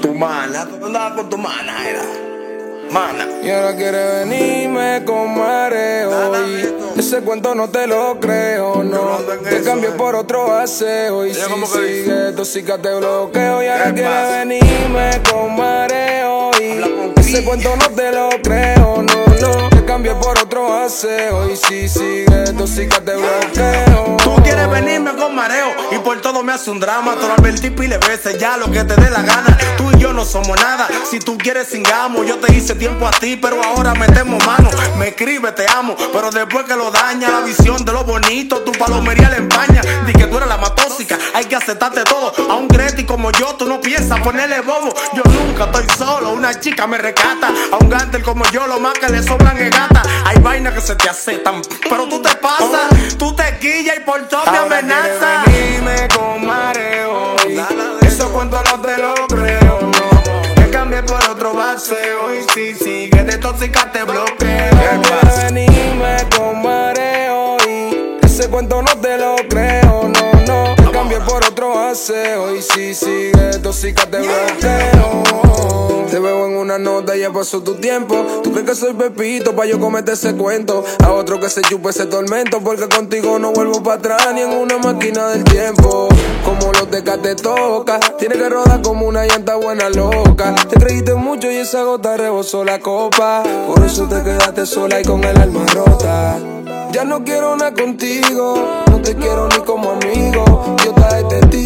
tu mana. Tú andabas con tu mana, era. Mana. Y ahora quiere venirme con mareo. Y ese cuento no te lo creo, no. Te cambié por otro aseo. Y si sigue tóxica te bloqueo. Y ahora quiere venirme con mareo. Y ese cuento no te lo creo, no. Te cambié por otro aseo. Y si sigue tóxica te bloqueo. Tú quieres venirme con mareo y por todo me hace un drama. Te lo advertí pile veces, ya lo que te dé la gana. Tú y yo no somos nada, si tú quieres singamos. Yo te hice tiempo a ti, pero ahora metemos mano. Me escribe, te amo, pero después que lo daña la visión de lo bonito, tu palomería le empaña. Di que tú eres la más tóxica, hay que aceptarte todo. A un Greti como yo, tú no piensas ponerle bobo. Yo nunca estoy solo, una chica me rescata. A un Gantel como yo, lo más que le sobran es gata. Hay vainas que se te aceptan, pero tú te pasas. Tú te quillas y por todo me amenazas. Venirme con mareo. Esos cuentos no te lo creo, no. Te cambié por otro baseo. Y si sigues de tóxica te bloqueo. Venirme con mareo. Y ese cuento no te lo creo, no. Te cambié por otro aseo. Y si sigues tóxica te bloqueo. Te veo en una nota, ya pasó tu tiempo. Tú crees que soy Pepito pa' yo comerte ese cuento. A otro que se chupe ese tormento, porque contigo no vuelvo para atrás ni en una máquina del tiempo. Como los Teca te toca, tiene que rodar como una llanta buena loca. Te creíste mucho y esa gota rebosó la copa. Por eso te quedaste sola y con el alma rota. Ya no quiero nada contigo, no te quiero ni como amigo. Yo te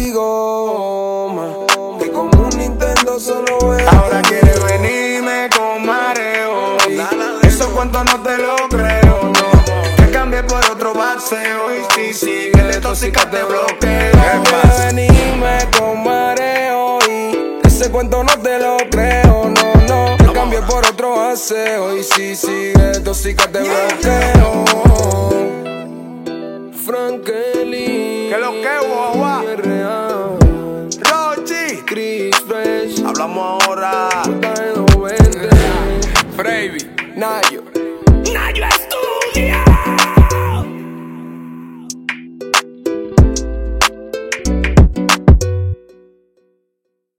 testigo, ma, que como un Nintendo solo es. Ahora quiere venirme con mareo. Esos cuentos no te lo creo, no. Te cambié por otro baseo. Y si sigue de tóxica te bloqueo. Venirme con mareo. Y ese cuento no te lo creo, no. Te cambié por otro aseo. Y si sigue de tóxica te bloqueo. Frankelly. ¿Qué lo que, guagua? Rochi. Chris Fresh. Hablamos ahora. Fravy. Nayo. Nayo Estudia.